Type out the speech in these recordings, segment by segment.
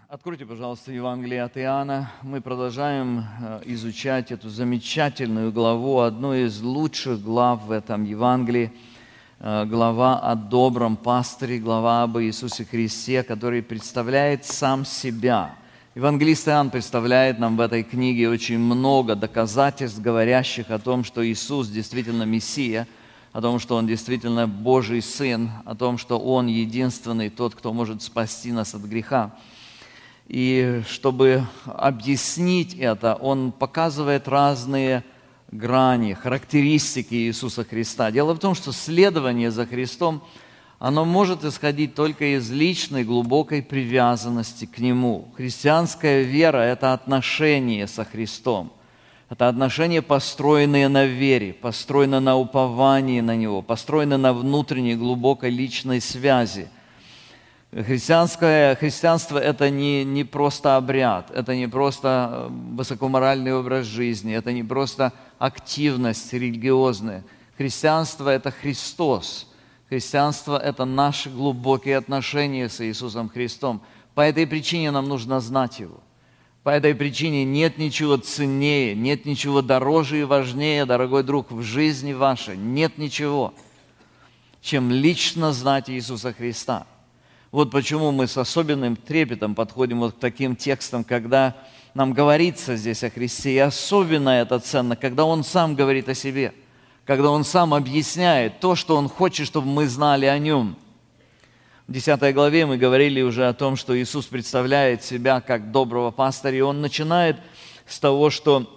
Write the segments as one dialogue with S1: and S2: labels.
S1: Откройте, пожалуйста, Евангелие от Иоанна. Мы продолжаем изучать эту замечательную главу, одну из лучших глав в этом Евангелии. Глава о добром пастыре, глава об Иисусе Христе, который представляет сам себя. Евангелист Иоанн представляет нам в этой книге очень много доказательств, говорящих о том, что Иисус действительно Мессия, о том, что Он действительно Божий Сын, о том, что Он единственный тот, кто может спасти нас от греха. И чтобы объяснить это, он показывает разные грани, характеристики Иисуса Христа. Дело в том, что следование за Христом, оно может исходить только из личной глубокой привязанности к Нему. Христианская вера – это отношения со Христом. Это отношения, построенные на вере, построенные на уповании на Него, построенные на внутренней глубокой личной связи. Христианство – это не просто обряд, это не просто высокоморальный образ жизни, это не просто активность религиозная. Христианство – это Христос. Христианство – это наши глубокие отношения с Иисусом Христом. По этой причине нам нужно знать Его. По этой причине нет ничего ценнее, нет ничего дороже и важнее, дорогой друг, в жизни вашей. Нет ничего, чем лично знать Иисуса Христа. Вот почему мы с особенным трепетом подходим вот к таким текстам, когда нам говорится здесь о Христе. И особенно это ценно, когда Он сам говорит о себе, когда Он сам объясняет то, что Он хочет, чтобы мы знали о Нем. В 10 главе мы говорили уже о том, что Иисус представляет себя как доброго пастыря, и Он начинает с того, что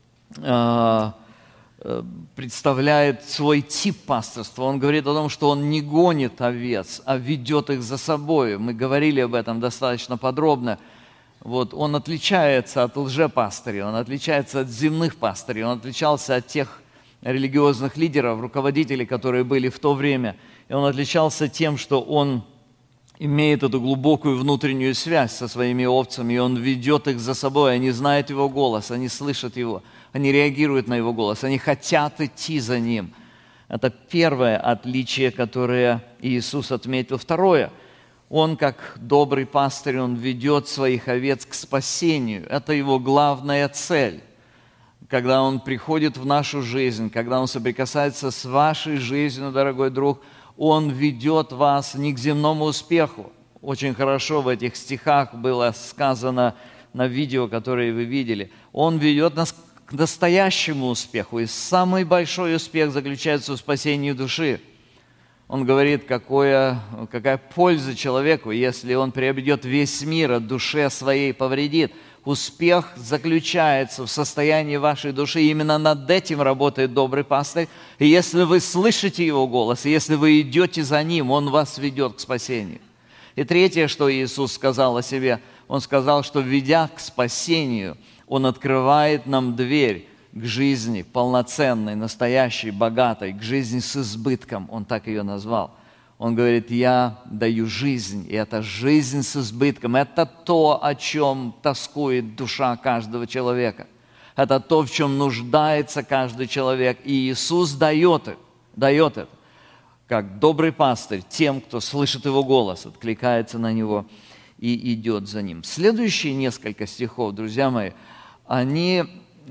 S1: представляет свой тип пастырства. Он говорит о том, что Он не гонит овец, а ведет их за собой. Мы говорили об этом достаточно подробно. Вот, Он отличается от лжепастырей, Он отличается от земных пастырей, Он отличался от тех религиозных лидеров, руководителей, которые были в то время. И Он отличался тем, что Он имеет эту глубокую внутреннюю связь со своими овцами, и Он ведет их за собой. Они знают Его голос, они слышат Его, они реагируют на Его голос, они хотят идти за Ним. Это первое отличие, которое Иисус отметил. Второе, Он, как добрый пастырь, Он ведет своих овец к спасению. Это Его главная цель. Когда Он приходит в нашу жизнь, когда Он соприкасается с вашей жизнью, дорогой друг, Он ведет вас не к земному успеху. Очень хорошо в этих стихах было сказано на видео, которое вы видели. Он ведет нас к настоящему успеху. И самый большой успех заключается в спасении души. Он говорит, какая польза человеку, если он приобретет весь мир, а душе своей повредит. Успех заключается в состоянии вашей души. И именно над этим работает добрый пастырь. И если вы слышите Его голос, и если вы идете за Ним, Он вас ведет к спасению. И третье, что Иисус сказал о себе, Он сказал, что, ведя к спасению, Он открывает нам дверь к жизни полноценной, настоящей, богатой, к жизни с избытком. Он так ее назвал. Он говорит, я даю жизнь, и это жизнь с избытком. Это то, о чем тоскует душа каждого человека. Это то, в чем нуждается каждый человек. И Иисус дает это, как добрый пастырь, тем, кто слышит Его голос, откликается на Него и идет за Ним. Следующие несколько стихов, друзья мои, они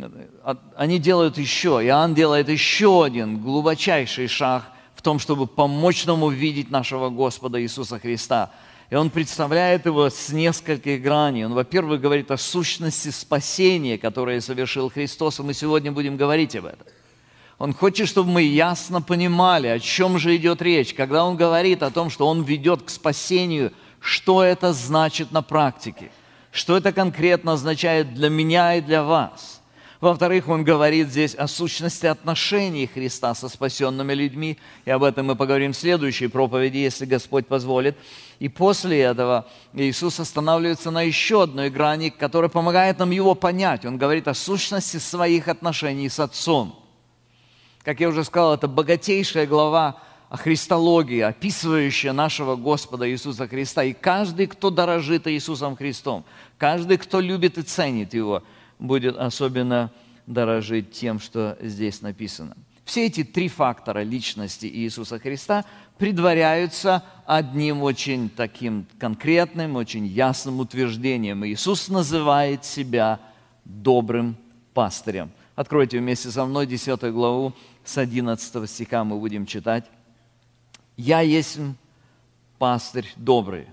S1: делают Иоанн делает еще один глубочайший шаг в том, чтобы помочь нам увидеть нашего Господа Иисуса Христа. И Он представляет Его с нескольких граней. Он, во-первых, говорит о сущности спасения, которое совершил Христос, и мы сегодня будем говорить об этом. Он хочет, чтобы мы ясно понимали, о чем же идет речь. Когда Он говорит о том, что Он ведет к спасению, что это значит на практике, что это конкретно означает для меня и для вас. Во-вторых, Он говорит здесь о сущности отношений Христа со спасенными людьми, и об этом мы поговорим в следующей проповеди, если Господь позволит. И после этого Иисус останавливается на еще одной грани, которая помогает нам Его понять. Он говорит о сущности своих отношений с Отцом. Как я уже сказал, это богатейшая глава о христологии, описывающая нашего Господа Иисуса Христа. И каждый, кто дорожит Иисусом Христом, каждый, кто любит и ценит Его, будет особенно дорожить тем, что здесь написано. Все эти три фактора личности Иисуса Христа предваряются одним очень таким конкретным, очень ясным утверждением. Иисус называет себя добрым пастырем. Откройте вместе со мной 10 главу, с 11 стиха мы будем читать. «Я есть пастырь добрый».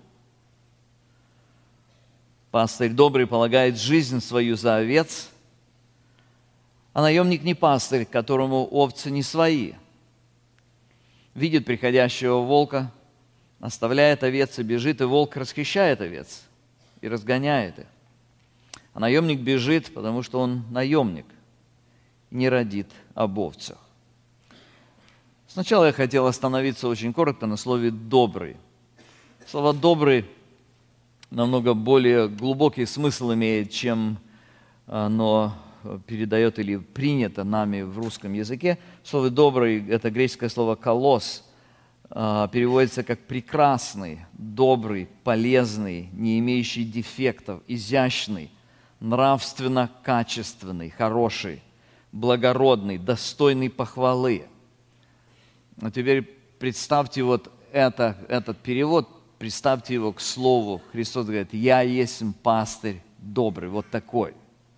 S1: Пастырь добрый полагает жизнь свою за овец, а наемник не пастырь, которому овцы не свои. Видит приходящего волка, оставляет овец и бежит, и волк расхищает овец и разгоняет их. А наемник бежит, потому что он наемник, и не родит об овцах. Сначала я хотел остановиться очень коротко на слове «добрый». Слово «добрый» намного более глубокий смысл имеет, чем оно передает или принято нами в русском языке. Слово «добрый» – это греческое слово «калос», переводится как «прекрасный», «добрый», «полезный», «не имеющий дефектов», «изящный», «нравственно качественный», «хороший», «благородный», «достойный похвалы». А теперь представьте вот этот перевод, представьте его к слову. Христос говорит: «Я есть пастырь добрый», вот такой.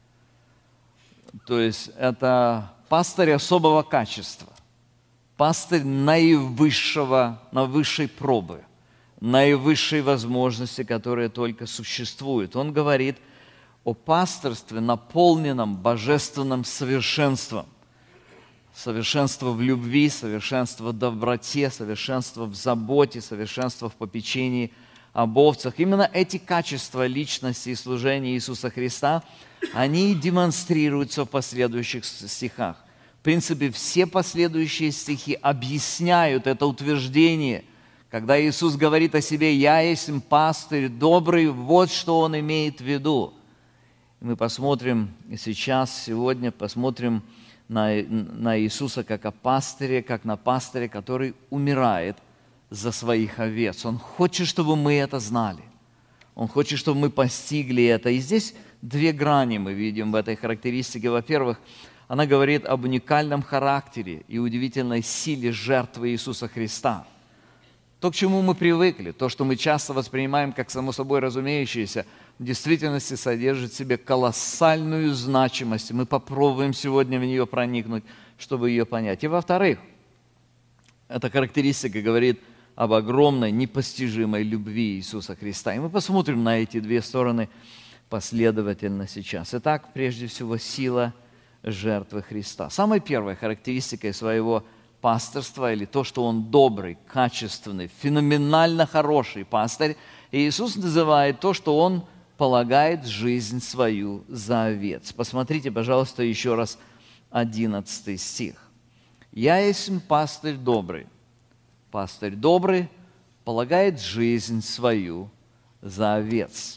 S1: То есть это пастырь особого качества, пастырь наивысшей пробы, наивысшей возможности, которая только существует. Он говорит о пастырстве, наполненном божественным совершенством. Совершенство в любви, совершенство в доброте, совершенство в заботе, совершенство в попечении об овцах. Именно эти качества личности и служения Иисуса Христа, они демонстрируются в последующих стихах. В принципе, все последующие стихи объясняют это утверждение. Когда Иисус говорит о себе: «Я есть пастырь добрый», вот что Он имеет в виду. И мы посмотрим сейчас, сегодня посмотрим на Иисуса как о пастыре, как на пастыре, который умирает за своих овец. Он хочет, чтобы мы это знали. Он хочет, чтобы мы постигли это. И здесь две грани мы видим в этой характеристике. Во-первых, она говорит об уникальном характере и удивительной силе жертвы Иисуса Христа. То, к чему мы привыкли, то, что мы часто воспринимаем как само собой разумеющееся, в действительности содержит в себе колоссальную значимость. Мы попробуем сегодня в нее проникнуть, чтобы ее понять. И во-вторых, эта характеристика говорит об огромной, непостижимой любви Иисуса Христа. И мы посмотрим на эти две стороны последовательно сейчас. Итак, прежде всего, сила жертвы Христа. Самой первой характеристикой своего пастырства, или то, что Он добрый, качественный, феноменально хороший пастырь, Иисус называет то, что Он полагает жизнь свою за овец. Посмотрите, пожалуйста, еще раз 11 стих. «Я есть пастырь добрый». Пастырь добрый полагает жизнь свою за овец.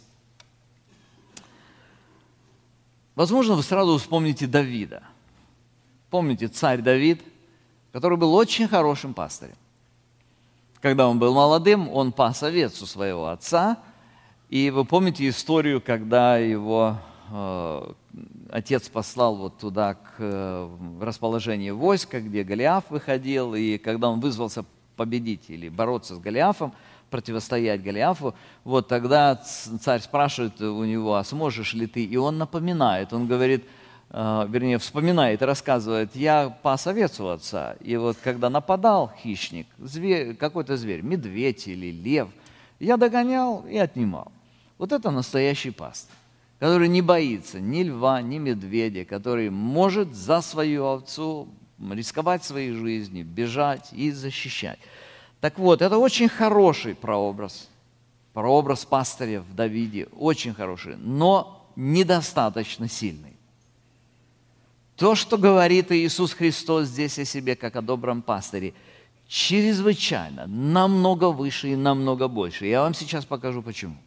S1: Возможно, вы сразу вспомните Давида. Помните, царь Давид, который был очень хорошим пастырем. Когда он был молодым, он пас овец у своего отца. И вы помните историю, когда его отец послал вот туда, к расположению войска, где Голиаф выходил, и когда он вызвался победить или бороться с Голиафом, противостоять Голиафу, вот тогда царь спрашивает у него: а сможешь ли ты? И он напоминает, он говорит, вернее, вспоминает и рассказывает: я пас овец у отца, и вот когда нападал хищник, какой-то зверь, медведь или лев, я догонял и отнимал. Вот это настоящий пастырь, который не боится ни льва, ни медведя, который может за свою овцу рисковать своей жизнью, бежать и защищать. Так вот, это очень хороший прообраз пастыря в Давиде, очень хороший, но недостаточно сильный. То, что говорит Иисус Христос здесь о себе, как о добром пастыре, чрезвычайно, намного выше и намного больше. Я вам сейчас покажу, почему.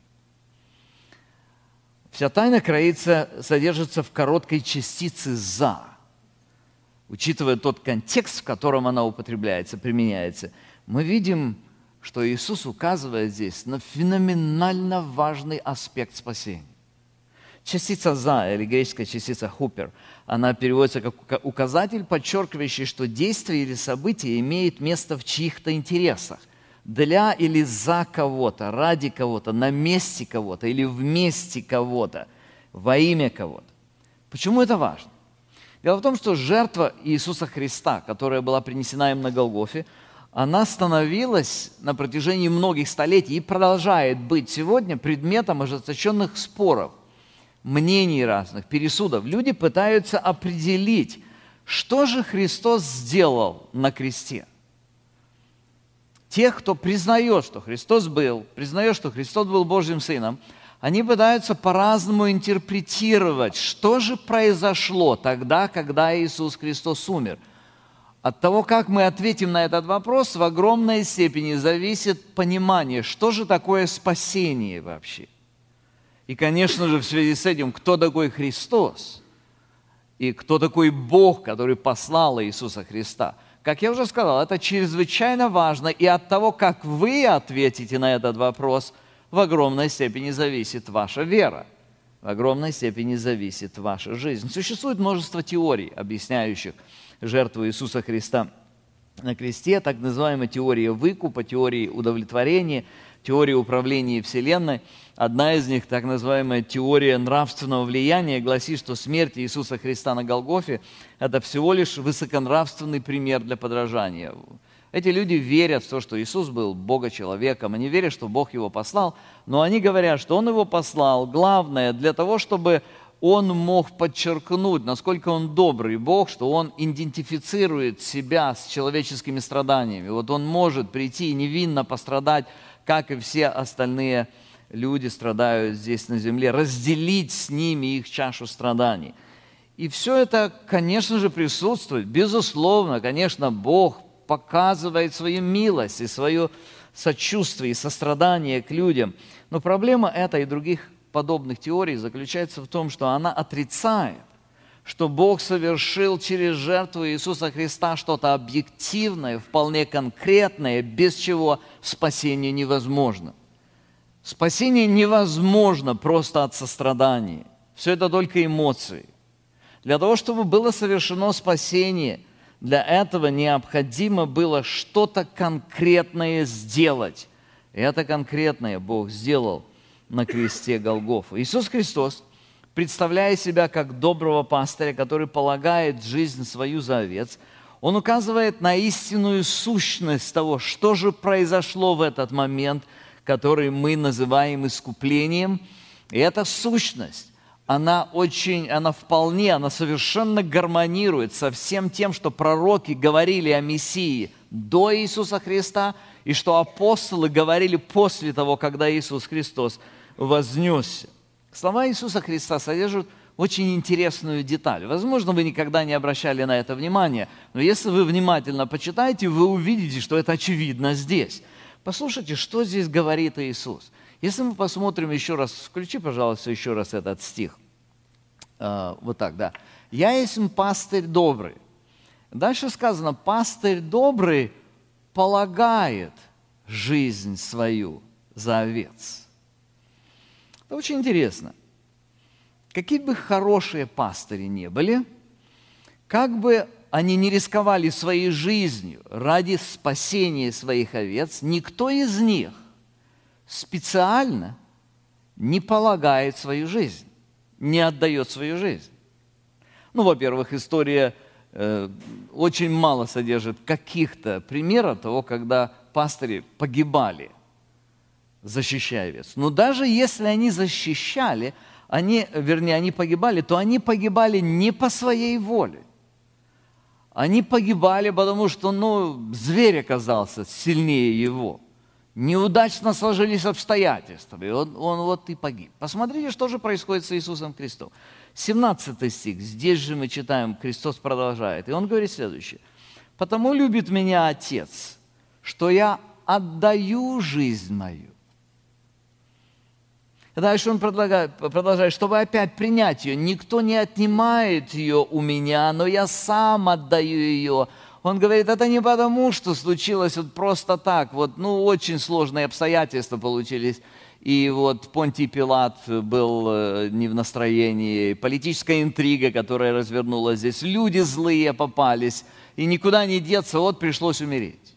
S1: Вся тайна содержится в короткой частице «за». Учитывая тот контекст, в котором она употребляется, применяется, мы видим, что Иисус указывает здесь на феноменально важный аспект спасения. Частица «за» или греческая частица «хупер», она переводится как указатель, подчеркивающий, что действие или событие имеет место в чьих-то интересах, для или за кого-то, ради кого-то, на месте кого-то или вместе кого-то, во имя кого-то. Почему это важно? Дело в том, что жертва Иисуса Христа, которая была принесена им на Голгофе, она становилась на протяжении многих столетий и продолжает быть сегодня предметом ожесточенных споров, мнений разных, пересудов. Люди пытаются определить, что же Христос сделал на кресте. Тех, кто признает, что Христос был Божьим Сыном, они пытаются по-разному интерпретировать, что же произошло тогда, когда Иисус Христос умер. От того, как мы ответим на этот вопрос, в огромной степени зависит понимание, что же такое спасение вообще. И, конечно же, в связи с этим, кто такой Христос и кто такой Бог, который послал Иисуса Христа. Как я уже сказал, это чрезвычайно важно, и от того, как вы ответите на этот вопрос, в огромной степени зависит ваша вера, в огромной степени зависит ваша жизнь. Существует множество теорий, объясняющих жертву Иисуса Христа на кресте, так называемая теория выкупа, теория удовлетворения, теория управления Вселенной. Одна из них, так называемая теория нравственного влияния, гласит, что смерть Иисуса Христа на Голгофе – это всего лишь высоконравственный пример для подражания. Эти люди верят в то, что Иисус был Бога-человеком, они верят, что Бог его послал, но они говорят, что Он его послал, главное, для того, чтобы Он мог подчеркнуть, насколько Он добрый Бог, что Он идентифицирует себя с человеческими страданиями. Вот Он может прийти и невинно пострадать, как и все остальные люди страдают здесь на земле, разделить с ними их чашу страданий. И все это, конечно же, присутствует, безусловно, конечно, Бог показывает свою милость и свое сочувствие и сострадание к людям. Но проблема этой и других подобных теорий заключается в том, что она отрицает, что Бог совершил через жертву Иисуса Христа что-то объективное, вполне конкретное, без чего спасение невозможно. Спасение невозможно просто от сострадания. Все это только эмоции. Для того, чтобы было совершено спасение, для этого необходимо было что-то конкретное сделать. И это конкретное Бог сделал на кресте Голгофы. Иисус Христос, представляя себя как доброго пастыря, который полагает жизнь свою за овец, Он указывает на истинную сущность того, что же произошло в этот момент, который мы называем искуплением. И эта сущность, она совершенно гармонирует со всем тем, что пророки говорили о Мессии до Иисуса Христа, и что апостолы говорили после того, когда Иисус Христос вознесся. Слова Иисуса Христа содержат очень интересную деталь. Возможно, вы никогда не обращали на это внимания, но если вы внимательно почитаете, вы увидите, что это очевидно здесь. Послушайте, что здесь говорит Иисус. Если мы посмотрим еще раз, включи, пожалуйста, еще раз этот стих. Вот так, да. «Я есть пастырь добрый». Дальше сказано, пастырь добрый полагает жизнь свою за овец. Это очень интересно. Какие бы хорошие пастыри не были, как бы они не рисковали своей жизнью ради спасения своих овец, никто из них специально не полагает свою жизнь, не отдает свою жизнь. Ну, во-первых, история очень мало содержит каких-то примеров того, когда пастыри погибали, защищая овец. Но даже если они защищали, они погибали, то они погибали не по своей воле. Они погибали, потому что, зверь оказался сильнее его. Неудачно сложились обстоятельства, и он вот и погиб. Посмотрите, что же происходит с Иисусом Христом. 17 стих, здесь же мы читаем, Христос продолжает, и Он говорит следующее. «Потому любит меня Отец, что я отдаю жизнь мою». Дальше Он продолжает, чтобы опять принять ее. «Никто не отнимает ее у меня, но я сам отдаю ее». Он говорит, это не потому, что случилось вот просто так, очень сложные обстоятельства получились, И вот Понтий Пилат был не в настроении, политическая интрига, которая развернулась здесь, люди злые попались, и никуда не деться, вот пришлось умереть.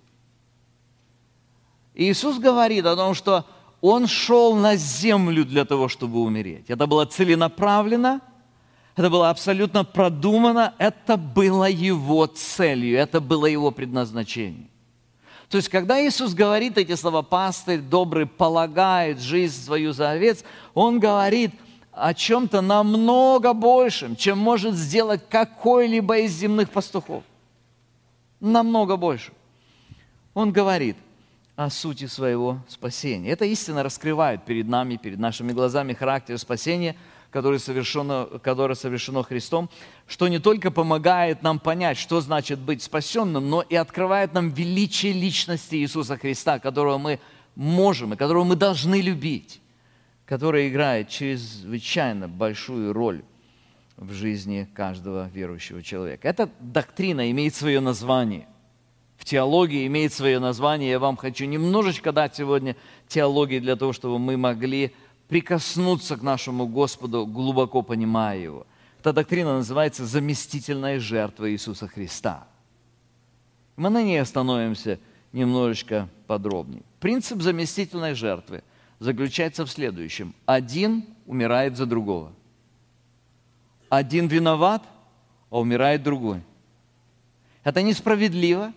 S1: И Иисус говорит о том, что Он шел на землю для того, чтобы умереть. Это было целенаправленно, это было абсолютно продумано, это было Его целью, это было Его предназначение. То есть, когда Иисус говорит эти слова, пастырь добрый полагает жизнь свою за овец, Он говорит о чем-то намного большем, чем может сделать какой-либо из земных пастухов. Намного больше. Он говорит о сути своего спасения. Эта истина раскрывает перед нами, перед нашими глазами характер спасения, которое совершено Христом, что не только помогает нам понять, что значит быть спасенным, но и открывает нам величие личности Иисуса Христа, которого мы можем и которого мы должны любить, который играет чрезвычайно большую роль в жизни каждого верующего человека. Эта доктрина имеет свое название. В теологии имеет свое название. Я вам хочу немножечко дать сегодня теологии для того, чтобы мы могли прикоснуться к нашему Господу, глубоко понимая Его. Эта доктрина называется заместительная жертва Иисуса Христа. Мы на ней остановимся немножечко подробнее. Принцип заместительной жертвы заключается в следующем. Один умирает за другого. Один виноват, а умирает другой. Это несправедливо.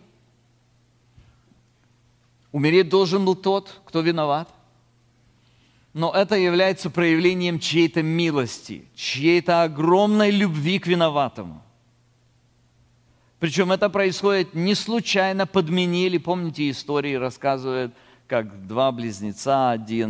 S1: Умереть должен был тот, кто виноват. Но это является проявлением чьей-то милости, чьей-то огромной любви к виноватому. Причем это происходит не случайно, подменили. Помните, истории рассказывают, как два близнеца,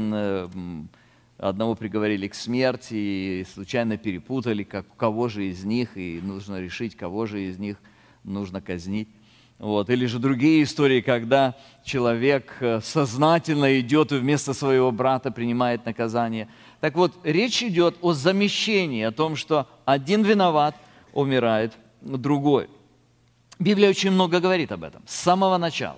S1: одного приговорили к смерти, и случайно перепутали, кого же из них, и нужно решить, кого же из них нужно казнить. Вот. Или же другие истории, когда человек сознательно идет и вместо своего брата принимает наказание. Так вот, речь идет о замещении, о том, что один виноват, умирает другой. Библия очень много говорит об этом с самого начала.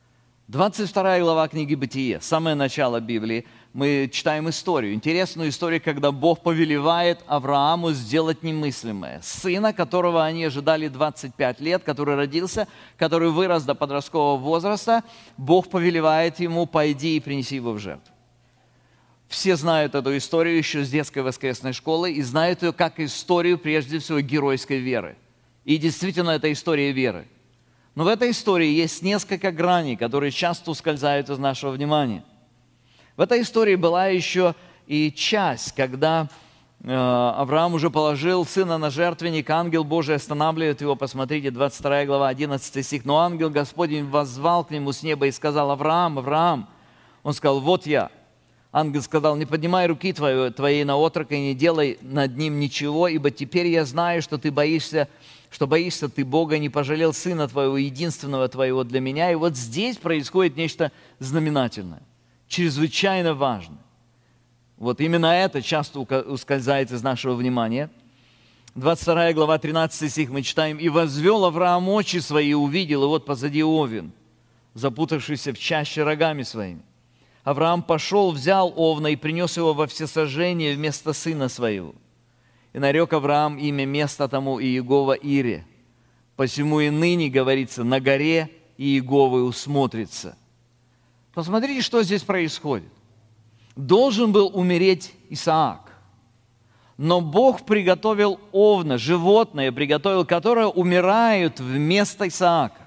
S1: 22 глава книги «Бытие», самое начало Библии, мы читаем историю, интересную историю, когда Бог повелевает Аврааму сделать немыслимое. Сына, которого они ожидали 25 лет, который родился, который вырос до подросткового возраста, Бог повелевает ему: пойди и принеси его в жертву. Все знают эту историю еще с детской воскресной школы и знают ее как историю, прежде всего, геройской веры. И действительно, это история веры. Но в этой истории есть несколько граней, которые часто ускользают из нашего внимания. В этой истории была еще и часть, когда Авраам уже положил сына на жертвенник, ангел Божий останавливает его. Посмотрите, 22 глава, 11 стих. «Но ангел Господень воззвал к нему с неба и сказал: Авраам, Авраам!» Он сказал: «Вот я». Ангел сказал: «Не поднимай руки твоей на отрока и не делай над ним ничего, ибо теперь я знаю, что боишься ты Бога, не пожалел сына твоего, единственного твоего для меня». И вот здесь происходит нечто знаменательное, чрезвычайно важное. Вот именно это часто ускользает из нашего внимания. 22 глава, 13 стих мы читаем: «И возвел Авраам очи свои, и увидел, и вот позади овен, запутавшийся в чаще рогами своими. Авраам пошел, взял овна и принес его во всесожжение вместо сына своего. И нарек Авраам имя места тому Иегова Ире. Посему и ныне говорится: на горе Иеговы усмотрится». Посмотрите, что здесь происходит. Должен был умереть Исаак, но Бог приготовил овна, животное приготовил, которое умирает вместо Исаака.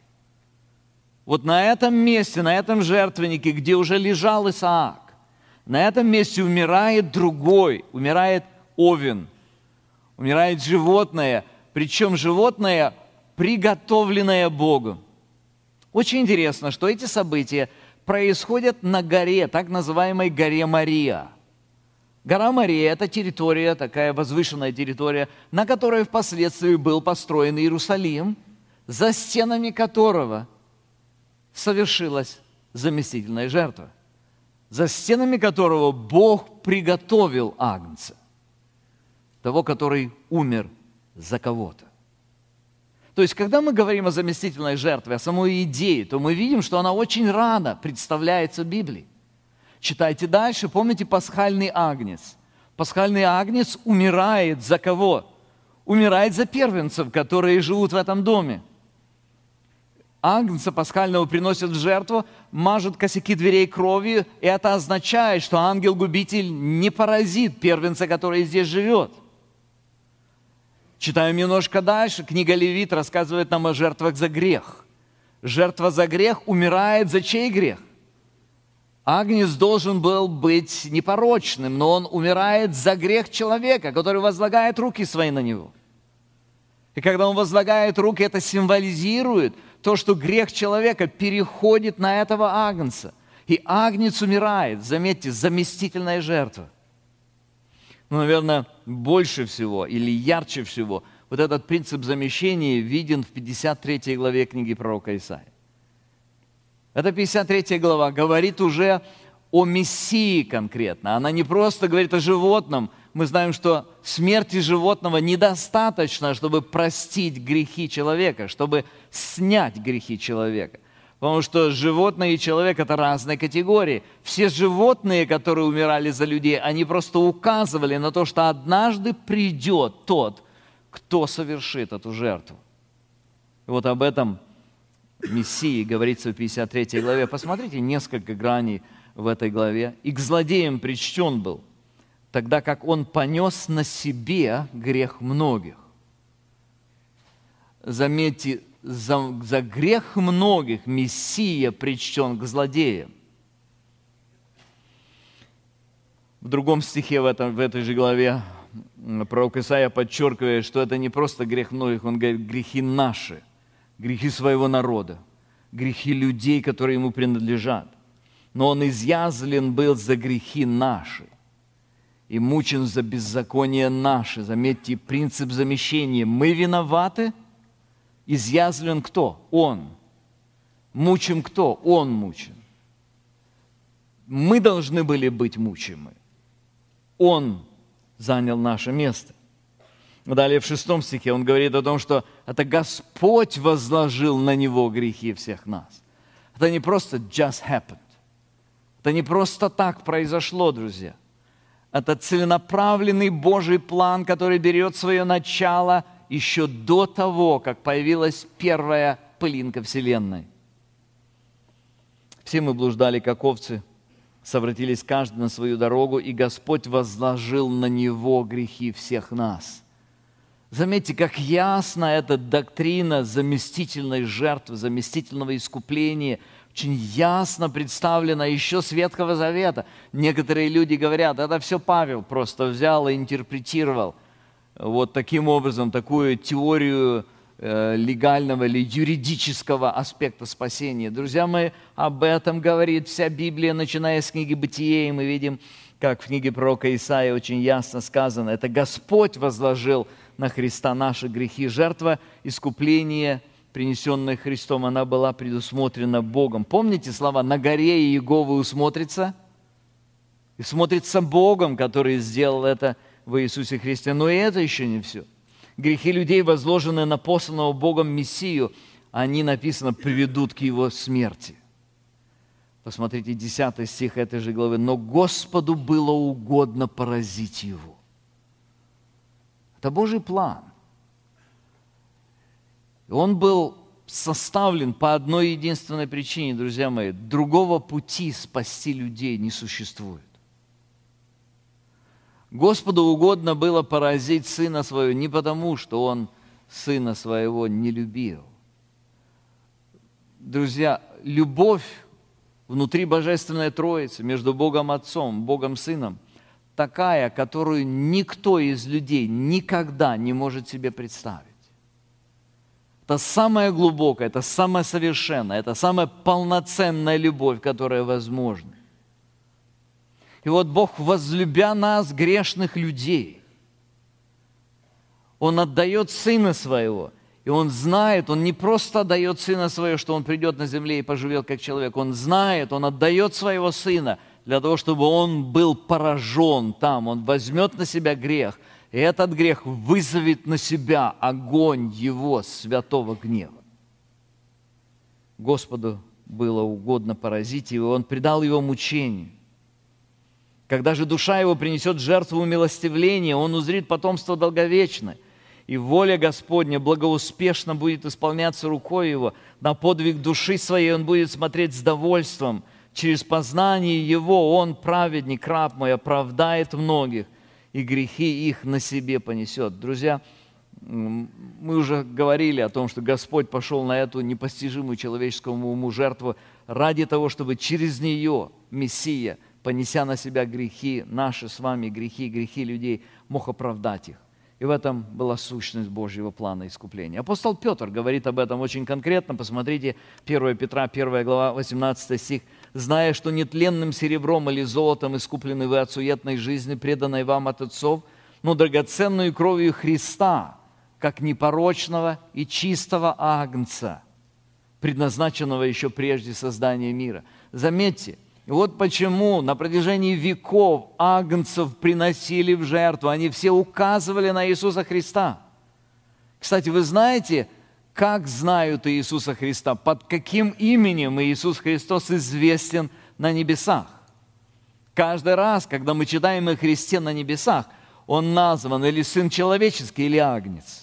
S1: Вот на этом месте, на этом жертвеннике, где уже лежал Исаак, на этом месте умирает другой, умирает овен, умирает животное, причем животное, приготовленное Богом. Очень интересно, что эти события происходят на горе, так называемой горе Мария. Гора Мария – это территория, такая возвышенная территория, на которой впоследствии был построен Иерусалим, за стенами которого совершилась заместительная жертва, за стенами которого Бог приготовил агнца, того, который умер за кого-то. То есть, когда мы говорим о заместительной жертве, о самой идее, то мы видим, что она очень рано представляется в Библии. Читайте дальше, помните пасхальный агнец? Пасхальный агнец умирает за кого? Умирает за первенцев, которые живут в этом доме. Агнца пасхального приносят в жертву, мажут косяки дверей кровью, и это означает, что ангел-губитель не поразит первенца, который здесь живет. Читаем немножко дальше. Книга Левит рассказывает нам о жертвах за грех. Жертва за грех умирает за чей грех? Агнец должен был быть непорочным, но он умирает за грех человека, который возлагает руки свои на него. И когда он возлагает руки, это символизирует то, что грех человека переходит на этого агнца. И агнец умирает. Заметьте, заместительная жертва. Ну, наверное, больше всего или ярче всего вот этот принцип замещения виден в 53 главе книги пророка Исаии. Эта 53 глава говорит уже о Мессии конкретно. Она не просто говорит о животном. Мы знаем, что смерти животного недостаточно, чтобы простить грехи человека, чтобы снять грехи человека. Потому что животное и человек – это разные категории. Все животные, которые умирали за людей, они просто указывали на то, что однажды придет тот, кто совершит эту жертву. И вот об этом Мессии говорится в 53 главе. Посмотрите, несколько граней в этой главе. «И к злодеям причтен был, тогда как он понес на себе грех многих». Заметьте, за грех многих Мессия причтен к злодеям. В другом стихе в этой же главе пророк Исаия подчеркивает, что это не просто грех многих, он говорит, грехи наши, грехи своего народа, грехи людей, которые ему принадлежат. Но он изъязлен был за грехи наши и мучен за беззаконие наши. Заметьте, принцип замещения. Мы виноваты, изъязлен кто? Он. Мучим кто? Он мучен. Мы должны были быть мучимы. Он занял наше место. Далее в 6 стихе он говорит о том, что это Господь возложил на него грехи всех нас. Это не просто just happened. Это не просто так произошло, друзья. Это целенаправленный Божий план, который берет свое начало еще до того, как появилась первая пылинка Вселенной. Все мы блуждали, как овцы, совратились каждый на свою дорогу, и Господь возложил на него грехи всех нас. Заметьте, как ясно эта доктрина заместительной жертвы, заместительного искупления, очень ясно представлена еще с Ветхого Завета. Некоторые люди говорят, это все Павел просто взял и интерпретировал вот таким образом, такую теорию легального или юридического аспекта спасения. Друзья мои, об этом говорит вся Библия, начиная с книги Бытия, и мы видим, как в книге пророка Исаии очень ясно сказано, это Господь возложил на Христа наши грехи. Жертва искупления, принесенная Христом, она была предусмотрена Богом. Помните слова «на горе Иеговы усмотрится»? И смотрится Богом, который сделал это в Иисусе Христе. Но и это еще не все. Грехи людей, возложенные на посланного Богом Мессию, они, написано, приведут к его смерти. Посмотрите, 10 стих этой же главы. «Но Господу было угодно поразить его». Это Божий план. И он был составлен по одной единственной причине, друзья мои. Другого пути спасти людей не существует. Господу угодно было поразить Сына Своего не потому, что Он Сына Своего не любил. Друзья, любовь внутри Божественной Троицы, между Богом Отцом, Богом Сыном, такая, которую никто из людей никогда не может себе представить. Это самая глубокая, это самая совершенная, это самая полноценная любовь, которая возможна. И вот Бог, возлюбя нас, грешных людей, Он отдает Сына Своего. И Он знает, Он не просто отдает Сына Своего, что Он придет на земле и поживет как человек. Он знает, Он отдает Своего Сына для того, чтобы Он был поражен там. Он возьмет на себя грех. И этот грех вызовет на себя огонь Его святого гнева. Господу было угодно поразить Его, Он предал Его мучению. Когда же душа его принесет жертву умилостивления, он узрит потомство долговечное. И воля Господня благоуспешно будет исполняться рукой его. На подвиг души своей он будет смотреть с довольством. Через познание его он, праведник, раб мой, оправдает многих, и грехи их на себе понесет. Друзья, мы уже говорили о том, что Господь пошел на эту непостижимую человеческому уму жертву ради того, чтобы через нее Мессия, понеся на себя грехи, наши с вами грехи, грехи людей, мог оправдать их. И в этом была сущность Божьего плана искупления. Апостол Петр говорит об этом очень конкретно. Посмотрите, 1 Петра, 1 глава, 18 стих. «Зная, что нетленным серебром или золотом искуплены вы от суетной жизни, преданной вам от отцов, но драгоценную кровью Христа, как непорочного и чистого агнца, предназначенного еще прежде создания мира». Заметьте, вот почему на протяжении веков агнцев приносили в жертву. Они все указывали на Иисуса Христа. Кстати, вы знаете, как знают Иисуса Христа? Под каким именем Иисус Христос известен на небесах? Каждый раз, когда мы читаем о Христе на небесах, Он назван или Сын Человеческий, или Агнец.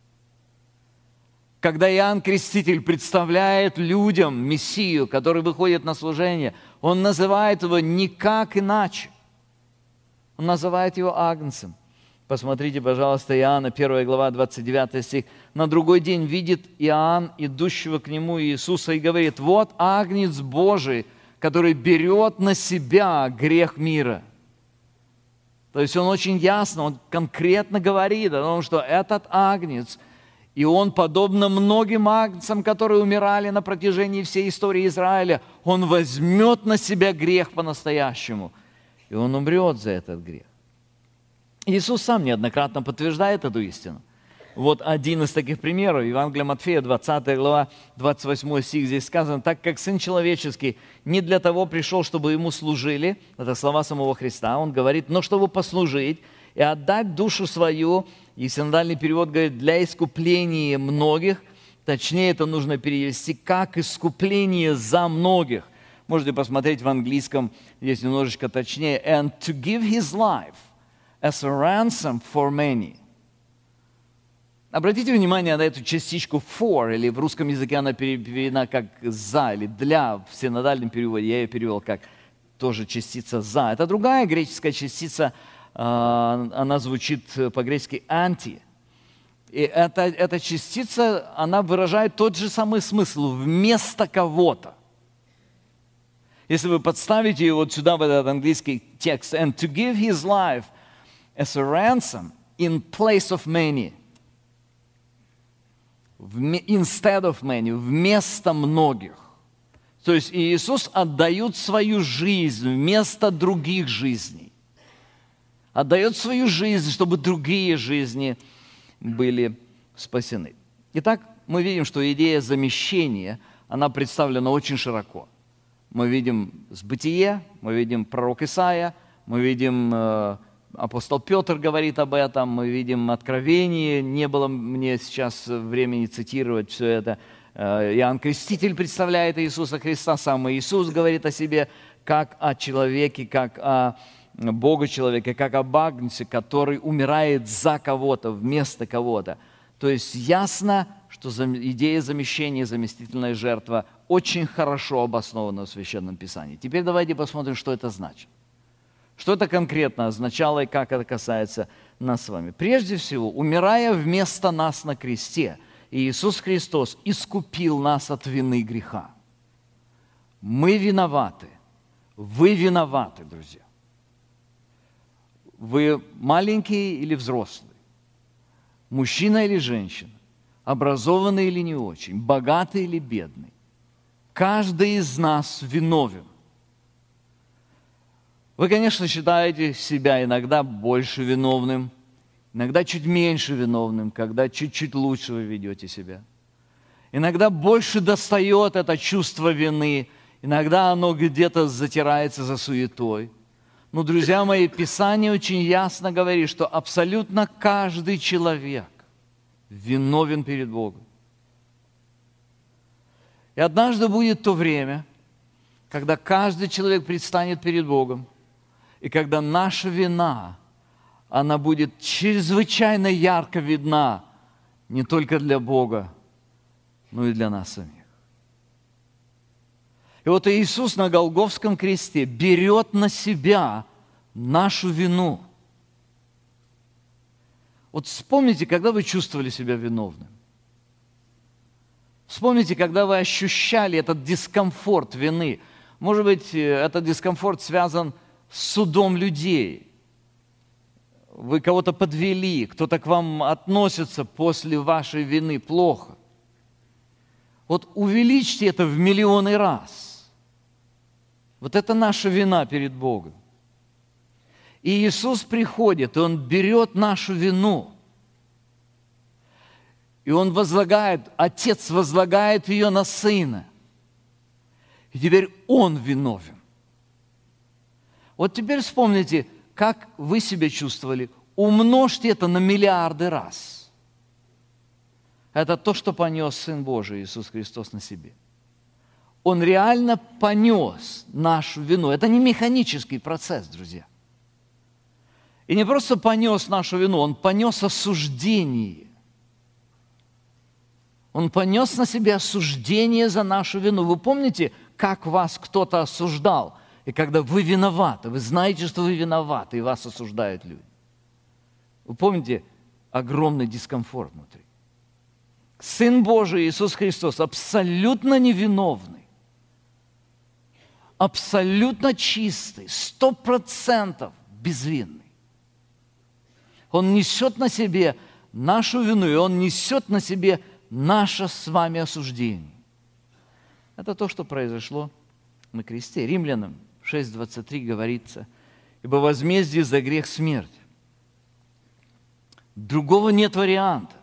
S1: Когда Иоанн Креститель представляет людям Мессию, который выходит на служение, он называет его никак иначе. Он называет его Агнцем. Посмотрите, пожалуйста, Иоанна, 1 глава, 29 стих. «На другой день видит Иоанн, идущего к нему Иисуса, и говорит: вот Агнец Божий, который берет на себя грех мира». То есть он очень ясно, он конкретно говорит о том, что этот Агнец, и он, подобно многим агнцам, которые умирали на протяжении всей истории Израиля, он возьмет на себя грех по-настоящему, и он умрет за этот грех. Иисус сам неоднократно подтверждает эту истину. Вот один из таких примеров, Евангелие Матфея, 20 глава, 28 стих, здесь сказано: «Так как Сын Человеческий не для того пришел, чтобы Ему служили», это слова самого Христа, Он говорит, «но чтобы послужить и отдать душу свою». И синодальный перевод говорит: «для искупления многих», точнее это нужно перевести как «искупление за многих». Можете посмотреть в английском, здесь немножечко точнее. «And to give his life as a ransom for many». Обратите внимание на эту частичку for, или в русском языке она переведена как «за» или «для», в синодальном переводе я ее перевел как тоже частица «за». Это другая греческая частица, она звучит по-гречески «анти». И эта частица, она выражает тот же самый смысл: вместо кого-то. Если вы подставите ее вот сюда, в этот английский текст, «and to give his life as a ransom in place of many», instead of many, вместо многих. То есть Иисус отдает свою жизнь вместо других жизней. Отдает свою жизнь, чтобы другие жизни были спасены. Итак, мы видим, что идея замещения, она представлена очень широко. Мы видим Бытие, мы видим пророк Исаия, мы видим апостол Петр говорит об этом, мы видим Откровение, не было мне сейчас времени цитировать все это. Иоанн Креститель представляет Иисуса Христа, сам Иисус говорит о себе как о человеке, как о Бога-человеке, как об агнце, который умирает за кого-то, вместо кого-то. То есть ясно, что идея замещения, заместительная жертва очень хорошо обоснована в Священном Писании. Теперь давайте посмотрим, что это значит. Что это конкретно означало и как это касается нас с вами. Прежде всего, умирая вместо нас на кресте, Иисус Христос искупил нас от вины и греха. Мы виноваты. Вы виноваты, друзья. Вы маленький или взрослый, мужчина или женщина, образованный или не очень, богатый или бедный. Каждый из нас виновен. Вы, конечно, считаете себя иногда больше виновным, иногда чуть меньше виновным, когда чуть-чуть лучше вы ведете себя. Иногда больше достает это чувство вины, иногда оно где-то затирается за суетой. Но, друзья мои, Писание очень ясно говорит, что абсолютно каждый человек виновен перед Богом. И однажды будет то время, когда каждый человек предстанет перед Богом, И когда наша вина, она будет чрезвычайно ярко видна не только для Бога, но и для нас самих. И вот Иисус на Голгофском кресте берет на себя нашу вину. Вот вспомните, когда вы чувствовали себя виновным. Вспомните, когда вы ощущали этот дискомфорт вины. Может быть, этот дискомфорт связан с судом людей. Вы кого-то подвели, кто-то к вам относится после вашей вины плохо. Вот увеличьте это в миллионы раз. Вот это наша вина перед Богом. И Иисус приходит, и Он берет нашу вину. И Он возлагает, Отец возлагает ее на Сына. И теперь Он виновен. Вот теперь вспомните, как вы себя чувствовали. Умножьте это на миллиарды раз. Это то, что понес Сын Божий Иисус Христос на себе. Он реально понес нашу вину. Это не механический процесс, друзья. И не просто понес нашу вину, Он понес осуждение. Он понес на себе осуждение за нашу вину. Вы помните, как вас кто-то осуждал? И когда вы виноваты, вы знаете, что вы виноваты, и вас осуждают люди. Вы помните огромный дискомфорт внутри. Сын Божий Иисус Христос абсолютно невиновный, абсолютно чистый, 100% безвинный. Он несет на себе нашу вину, и Он несет на себе наше с вами осуждение. Это то, что произошло на кресте. Римлянам 6:23 говорится: «Ибо возмездие за грех смерть». Другого нет варианта.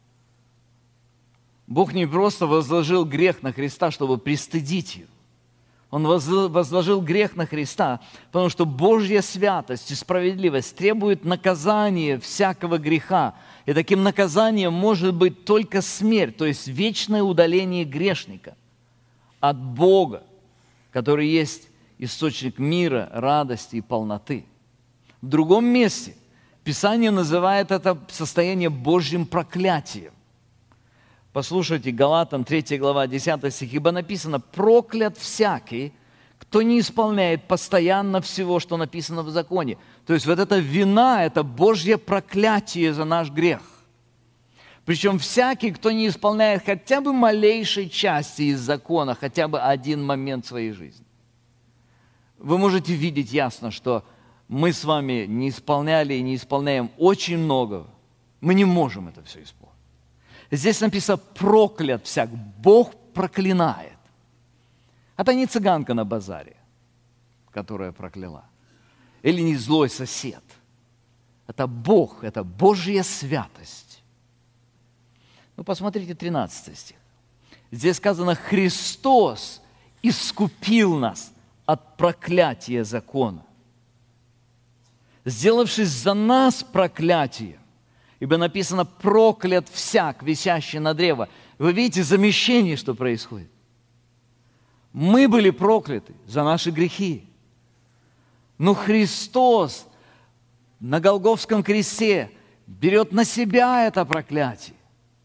S1: Бог не просто возложил грех на Христа, чтобы пристыдить его. Он возложил грех на Христа, потому что Божья святость и справедливость требует наказания всякого греха. И таким наказанием может быть только смерть, то есть вечное удаление грешника от Бога, который есть источник мира, радости и полноты. В другом месте Писание называет это состояние Божьим проклятием. Послушайте, Галатам 3 глава 10 стих, ибо написано: «Проклят всякий, кто не исполняет постоянно всего, что написано в законе». То есть вот эта вина, это Божье проклятие за наш грех. Причем всякий, кто не исполняет хотя бы малейшей части из закона, хотя бы один момент своей жизни. Вы можете видеть ясно, что мы с вами не исполняли и не исполняем очень многого. Мы не можем это все исполнить. Здесь написано: проклят всяк, Бог проклинает. Это не цыганка на базаре, которая прокляла. Или не злой сосед. Это Бог, это Божья святость. Ну, посмотрите 13 стих. Здесь сказано: Христос искупил нас от проклятия закона, сделавшись за нас проклятием. Ибо написано: проклят всяк, висящий на древо. Вы видите замещение, что происходит? Мы были прокляты за наши грехи. Но Христос на Голгофском кресте берет на себя это проклятие.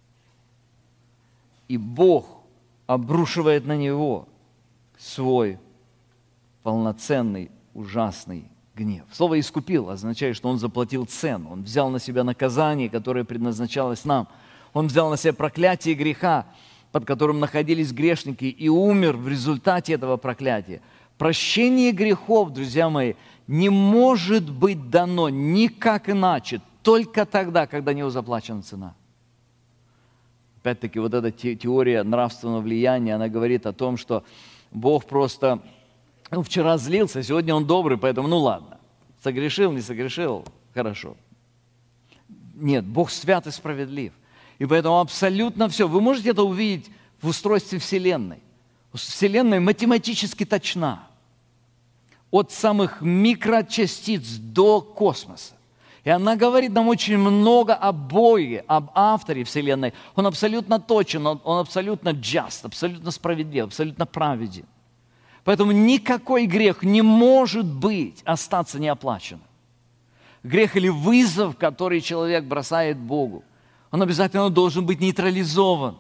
S1: И Бог обрушивает на Него свой полноценный, ужасный гнев. Слово «искупил» означает, что Он заплатил цену. Он взял на себя наказание, которое предназначалось нам. Он взял на себя проклятие греха, под которым находились грешники, и умер в результате этого проклятия. Прощение грехов, друзья мои, не может быть дано никак иначе, только тогда, когда не заплачена цена. Опять-таки, вот эта теория нравственного влияния, она говорит о том, что Бог просто... вчера злился, сегодня Он добрый, поэтому ладно. Согрешил, не согрешил, хорошо. Нет, Бог свят и справедлив. И поэтому абсолютно все. Вы можете это увидеть в устройстве Вселенной. Вселенная математически точна. От самых микрочастиц до космоса. И она говорит нам очень много о Боге, об авторе Вселенной. Он абсолютно точен, он абсолютно just, абсолютно справедлив, абсолютно праведен. Поэтому никакой грех не может остаться неоплаченным. Грех или вызов, который человек бросает Богу, он обязательно должен быть нейтрализован.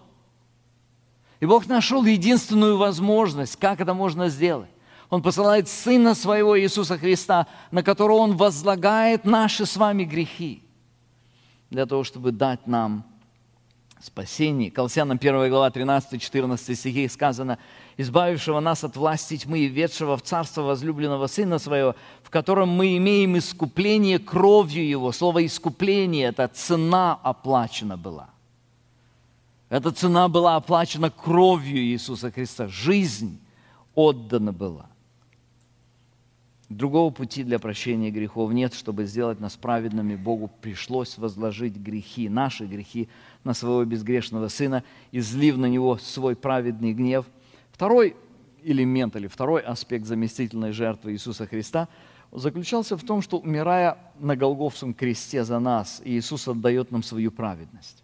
S1: И Бог нашел единственную возможность, как это можно сделать. Он посылает Сына Своего Иисуса Христа, на которого Он возлагает наши с вами грехи, для того, чтобы дать нам спасение. Колоссянам 1 глава 13-14 стихи сказано: «Избавившего нас от власти тьмы и введшего в царство возлюбленного Сына Своего, в котором мы имеем искупление кровью Его». Слово «искупление» – это цена оплачена была. Эта цена была оплачена кровью Иисуса Христа. Жизнь отдана была. Другого пути для прощения грехов нет. Чтобы сделать нас праведными, Богу пришлось возложить грехи, наши грехи, на Своего безгрешного Сына, излив на Него свой праведный гнев. Второй элемент или второй аспект заместительной жертвы Иисуса Христа заключался в том, что, умирая на Голгофском кресте за нас, Иисус отдает нам свою праведность.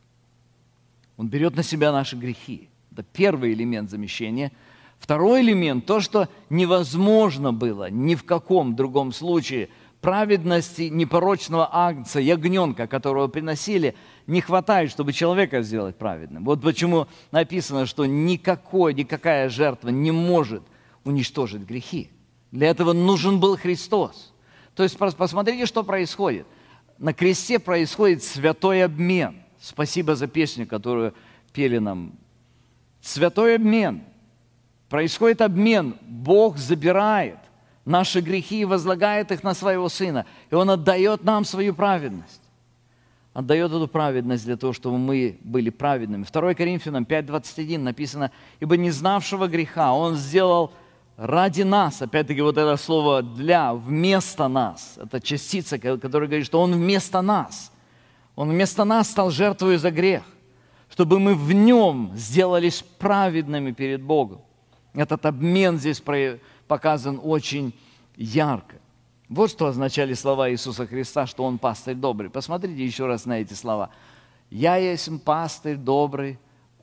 S1: Он берет на себя наши грехи. Это первый элемент замещения. Второй элемент – то, что невозможно было ни в каком другом случае. Праведности непорочного агнца, ягненка, которого приносили, не хватает, чтобы человека сделать праведным. Вот почему написано, что никакая жертва не может уничтожить грехи. Для этого нужен был Христос. То есть посмотрите, что происходит. На кресте происходит святой обмен. Спасибо за песню, которую пели нам. Святой обмен. Происходит обмен. Бог забирает наши грехи и возлагает их на Своего Сына. И Он отдает нам свою праведность. Отдает эту праведность для того, чтобы мы были праведными. 2 Коринфянам 5:21 написано: «Ибо не знавшего греха Он сделал ради нас». Опять-таки вот это слово «для», вместо нас. Это частица, которая говорит, что Он вместо нас. Он вместо нас стал жертвой за грех, чтобы мы в Нем сделались праведными перед Богом. Этот обмен здесь показан очень ярко. Вот что означали слова Иисуса Христа, что Он пастырь добрый. Посмотрите еще раз на эти слова. «Я есть пастырь добрый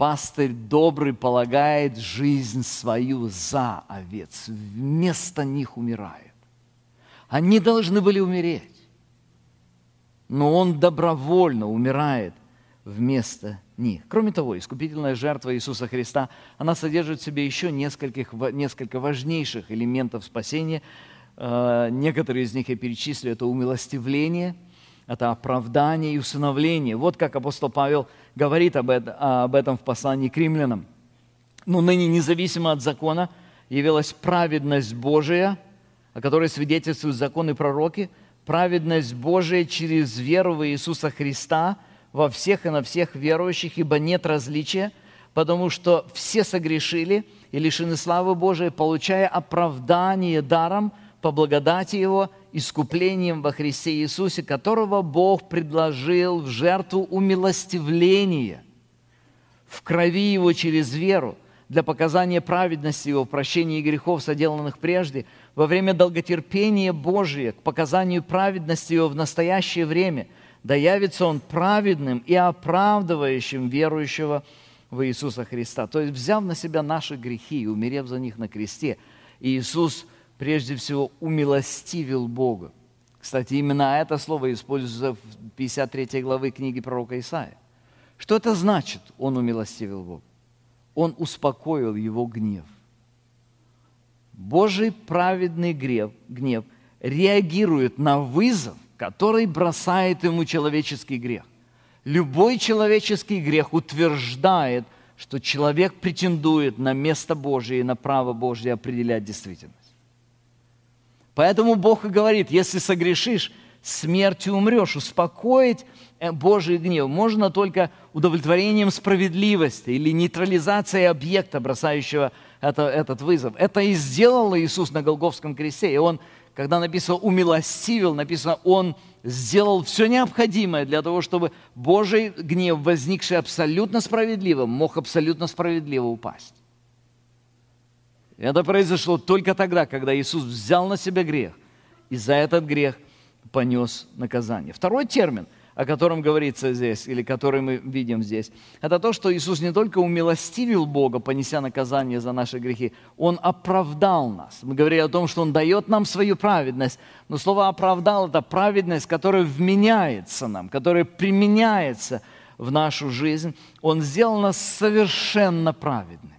S1: полагает жизнь свою за овец, вместо них умирает». Они должны были умереть, но Он добровольно умирает вместо них. Кроме того, искупительная жертва Иисуса Христа, она содержит в себе еще несколько важнейших элементов спасения. Некоторые из них я перечислю. Это умилостивление, это оправдание и усыновление. Вот как апостол Павел говорит об этом в послании к римлянам. «Но ныне, независимо от закона, явилась праведность Божия, о которой свидетельствуют закон и пророки, праведность Божия через веру в Иисуса Христа во всех и на всех верующих, ибо нет различия, потому что все согрешили и лишены славы Божией, получая оправдание даром по благодати Его, искуплением во Христе Иисусе, которого Бог предложил в жертву умилостивления в крови Его через веру, для показания праведности Его в прощении грехов, соделанных прежде, во время долготерпения Божия, к показанию праведности Его в настоящее время, да явится Он праведным и оправдывающим верующего в Иисуса Христа». То есть, взяв на себя наши грехи и умерев за них на кресте, Иисус прежде всего умилостивил Бога. Кстати, именно это слово используется в 53 главе книги пророка Исаии. Что это значит? Он умилостивил Бога. Он успокоил его гнев. Божий праведный гнев реагирует на вызов, который бросает ему человеческий грех. Любой человеческий грех утверждает, что человек претендует на место Божие и на право Божие определять действительность. Поэтому Бог и говорит: если согрешишь, смертью умрешь. Успокоить Божий гнев можно только удовлетворением справедливости или нейтрализацией объекта, бросающего этот вызов. Это и сделал Иисус на Голгофском кресте. И Он, когда написано «умилостивил», написано «Он сделал все необходимое для того, чтобы Божий гнев, возникший абсолютно справедливым, мог абсолютно справедливо упасть». Это произошло только тогда, когда Иисус взял на себя грех и за этот грех понес наказание. Второй термин, о котором говорится здесь, или который мы видим здесь, это то, что Иисус не только умилостивил Бога, понеся наказание за наши грехи, Он оправдал нас. Мы говорили о том, что Он дает нам свою праведность, но слово «оправдал» – это праведность, которая вменяется нам, которая применяется в нашу жизнь. Он сделал нас совершенно праведными.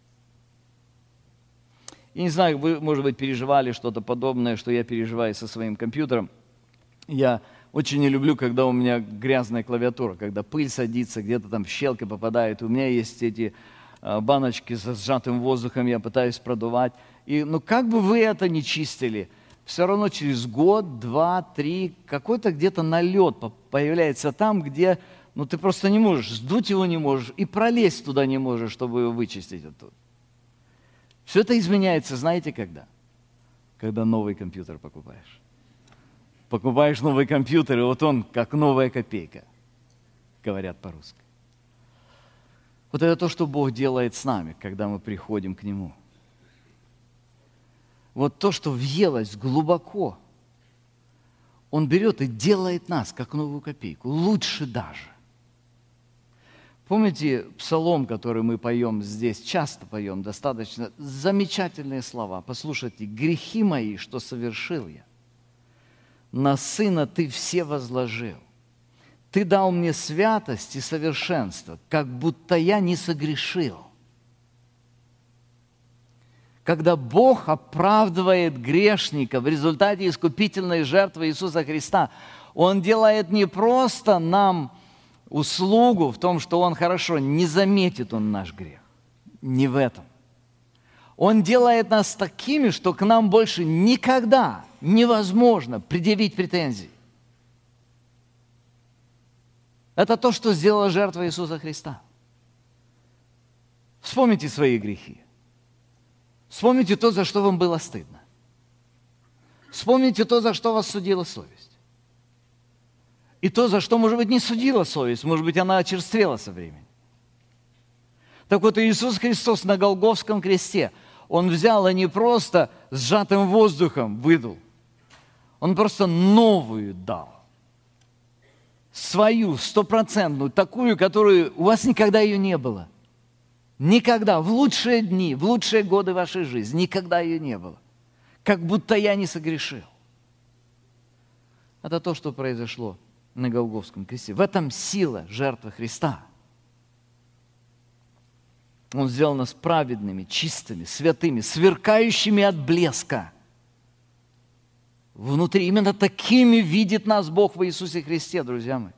S1: И не знаю, вы, может быть, переживали что-то подобное, что я переживаю со своим компьютером. Я очень не люблю, когда у меня грязная клавиатура, когда пыль садится, где-то там щелка попадает. У меня есть эти баночки со сжатым воздухом, я пытаюсь продувать. И, как бы вы это ни чистили, все равно через год, 2, 3 какой-то где-то налет появляется там, где ты просто не можешь, сдуть его не можешь и пролезть туда не можешь, чтобы его вычистить оттуда. Все это изменяется, знаете, когда? Когда новый компьютер покупаешь. Покупаешь новый компьютер, и вот он как новая копейка, говорят по-русски. Вот это то, что Бог делает с нами, когда мы приходим к Нему. Вот то, что въелось глубоко, Он берет и делает нас как новую копейку, лучше даже. Помните псалом, который мы поем здесь, часто поем, достаточно замечательные слова. Послушайте: «Грехи мои, что совершил я, на Сына Ты все возложил. Ты дал мне святость и совершенство, как будто я не согрешил». Когда Бог оправдывает грешника в результате искупительной жертвы Иисуса Христа, Он делает не просто нам услугу в том, что Он хорошо, не заметит Он наш грех. Не в этом. Он делает нас такими, что к нам больше никогда невозможно предъявить претензий. Это то, что сделала жертва Иисуса Христа. Вспомните свои грехи. Вспомните то, за что вам было стыдно. Вспомните то, за что вас судила совесть. И то, за что, может быть, не судила совесть, может быть, она очерствела со временем. Так вот, Иисус Христос на Голгофском кресте, Он взял и не просто сжатым воздухом выдул, Он просто новую дал. Свою, стопроцентную, такую, которую у вас никогда ее не было. Никогда, в лучшие дни, в лучшие годы вашей жизни, никогда ее не было. Как будто я не согрешил. Это то, что произошло на Голгофском кресте. В этом сила жертвы Христа. Он сделал нас праведными, чистыми, святыми, сверкающими от блеска. Внутри именно такими видит нас Бог в Иисусе Христе, друзья мои.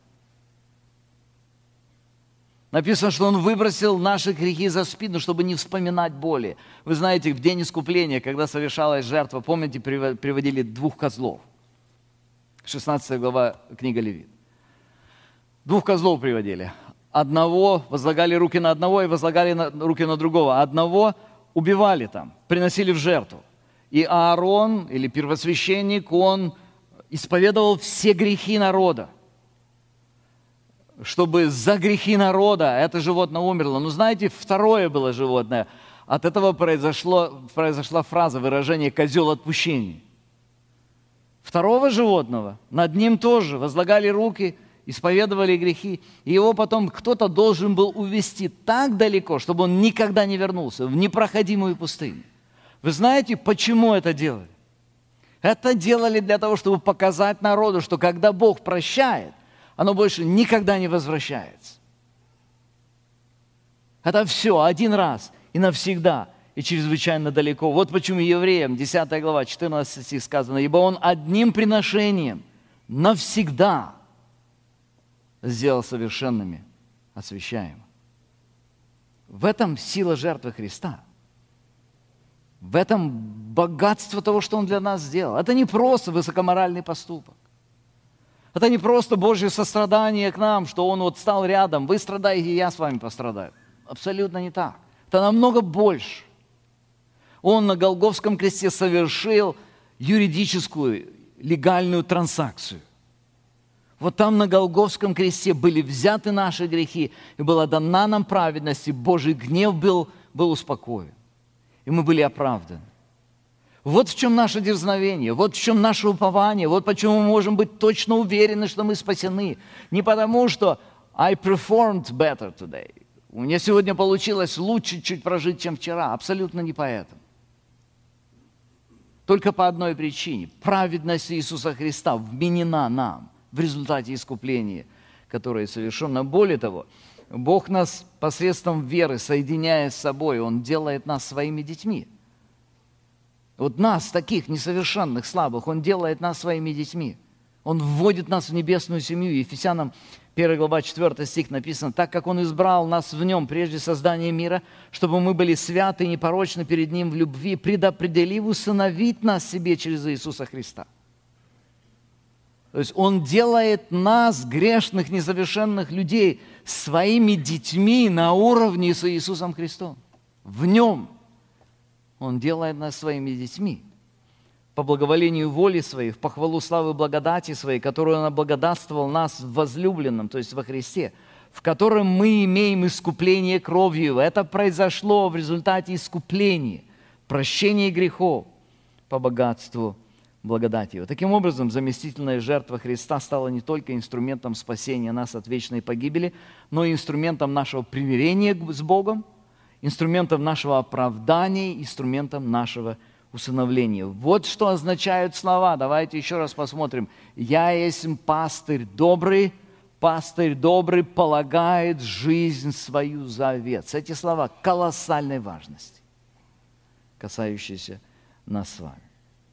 S1: Написано, что Он выбросил наши грехи за спину, чтобы не вспоминать боли. Вы знаете, в день искупления, когда совершалась жертва, помните, приводили 2 козлов. 16 глава книга Левит. 2 козлов приводили. Одного, возлагали руки на одного и возлагали руки на другого. Одного убивали там, приносили в жертву. И Аарон, или первосвященник, он исповедовал все грехи народа. Чтобы за грехи народа это животное умерло. Но знаете, второе было животное. От этого произошла фраза, выражение «козел отпущения». Второго животного, над ним тоже возлагали руки, исповедовали грехи. И его потом кто-то должен был увести так далеко, чтобы он никогда не вернулся в непроходимую пустыню. Вы знаете, почему это делали? Это делали для того, чтобы показать народу, что когда Бог прощает, оно больше никогда не возвращается. Это все один раз и навсегда, и чрезвычайно далеко. Вот почему Евреям, 10 глава, 14 стих сказано: «Ибо Он одним приношением навсегда сделал совершенными освящаемых». В этом сила жертвы Христа. В этом богатство того, что Он для нас сделал. Это не просто высокоморальный поступок. Это не просто Божье сострадание к нам, что Он вот стал рядом, вы страдаете, я с вами пострадаю. Абсолютно не так. Это намного больше. Он на Голгофском кресте совершил юридическую, легальную транзакцию. Вот там на Голгофском кресте были взяты наши грехи, и была дана нам праведность, и Божий гнев был успокоен. И мы были оправданы. Вот в чем наше дерзновение, вот в чем наше упование, вот почему мы можем быть точно уверены, что мы спасены. Не потому, что I performed better today. У меня сегодня получилось лучше чуть прожить, чем вчера. Абсолютно не поэтому. Только по одной причине. Праведность Иисуса Христа вменена нам в результате искупления, которое совершено. Более того, Бог нас посредством веры, соединяя с собой, Он делает нас своими детьми. Вот нас, таких несовершенных, слабых, Он делает нас своими детьми. Он вводит нас в небесную семью. Ефесянам 1 глава 4 стих написано: «Так как Он избрал нас в Нем прежде создания мира, чтобы мы были святы и непорочны перед Ним в любви, предопределив усыновить нас себе через Иисуса Христа». То есть Он делает нас, грешных, несовершенных людей, своими детьми на уровне с Иисусом Христом. В Нем Он делает нас своими детьми. По благоволению воли Своей, в похвалу славы благодати Своей, которую Он облагодатствовал нас в возлюбленном, то есть во Христе, в котором мы имеем искупление кровью. Это произошло в результате искупления, прощения грехов по богатству благодати Его. Таким образом, заместительная жертва Христа стала не только инструментом спасения нас от вечной погибели, но и инструментом нашего примирения с Богом, инструментом нашего оправдания, инструментом нашего усыновления. Вот что означают слова. Давайте еще раз посмотрим. «Я есть пастырь добрый полагает жизнь свою за овец». Эти слова колоссальной важности, касающиеся нас с вами.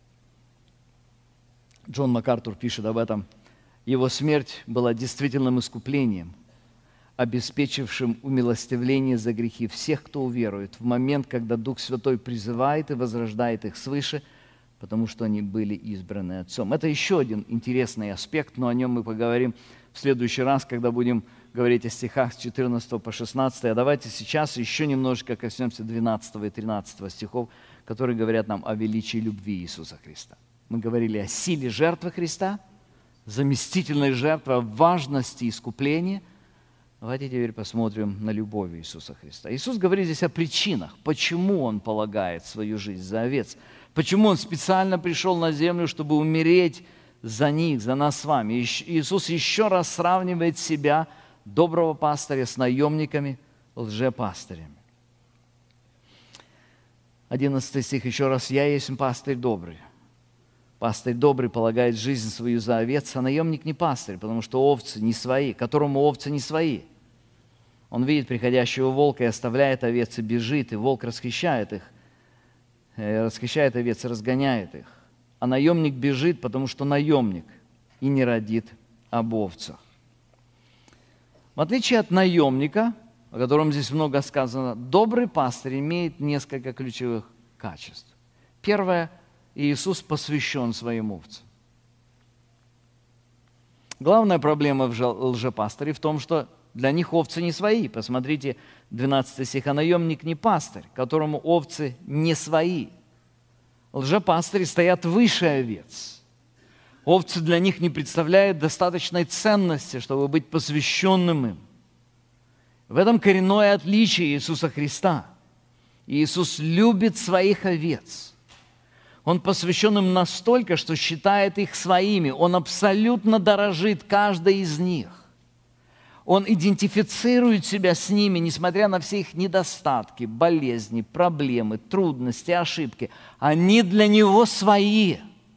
S1: Джон МакАртур пишет об этом. Его смерть была действительным искуплением, обеспечившим умилостивление за грехи всех, кто уверует, в момент, когда Дух Святой призывает и возрождает их свыше, потому что они были избраны Отцом. Это еще один интересный аспект, но о нем мы поговорим в следующий раз, когда будем говорить о стихах с 14 по 16. А давайте сейчас еще немножечко коснемся 12 и 13 стихов, которые говорят нам о величии любви Иисуса Христа. Мы говорили о силе жертвы Христа, заместительной жертвы, о важности искупления. Давайте теперь посмотрим на любовь Иисуса Христа. Иисус говорит здесь о причинах, почему Он полагает свою жизнь за овец, почему Он специально пришел на землю, чтобы умереть за них, за нас с вами. Иисус еще раз сравнивает себя, доброго пастыря, с наемниками, лжепастырями. 11 стих еще раз. «Я есть пастырь добрый». Пастырь добрый полагает жизнь свою за овец, а наемник не пастырь, потому что овцы не свои, которому овцы не свои. Он видит приходящего волка и оставляет овец и бежит, и волк расхищает их, расхищает овец и разгоняет их. А наемник бежит, потому что наемник и не родит об овцах. В отличие от наемника, о котором здесь много сказано, добрый пастырь имеет несколько ключевых качеств. Первое – Иисус посвящен своим овцам. Главная проблема в лжепастыре в том, что для них овцы не свои. Посмотрите, 12 стих. «А наемник не пастырь, которому овцы не свои». Лжепастыри стоят выше овец. Овцы для них не представляют достаточной ценности, чтобы быть посвященным им. В этом коренное отличие Иисуса Христа. Иисус любит своих овец. Он посвящен им настолько, что считает их своими. Он абсолютно дорожит каждой из них. Он идентифицирует себя с ними, несмотря на все их недостатки, болезни, проблемы, трудности, ошибки. Они для Него свои.